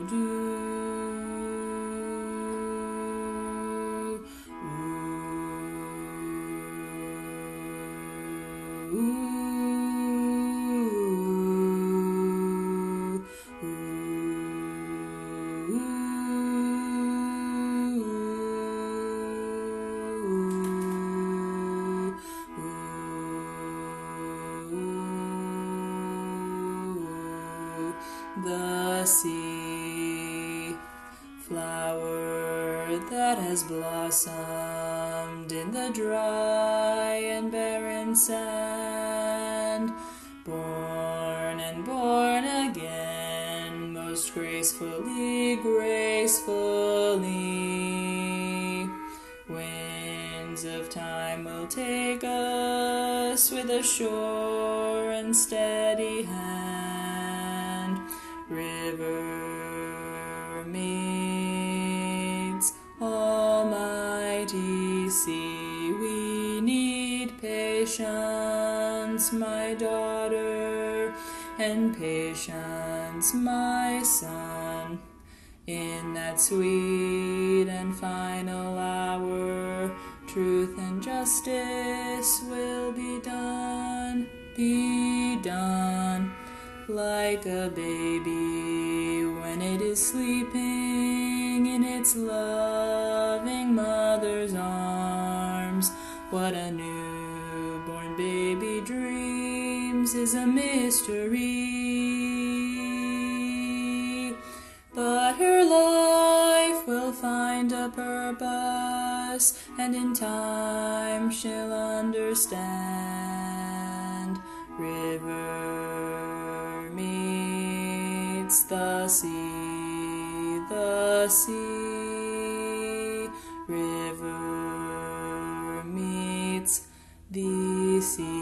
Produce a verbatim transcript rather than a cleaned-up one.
The sea, flower that has blossomed in the dry and barren sand, born and born again, most gracefully, gracefully. Winds of time will take us with a sure and steady hand. River meets almighty sea. We need patience, my daughter, and patience, my son. In that sweet and final hour, truth and justice will be done, be done. Like a baby when it is sleeping in its loving mother's arms. What a newborn baby dreams is a mystery, but her life will find a purpose, and in time she'll understand. River meets the sea, the sea. River meets the sea.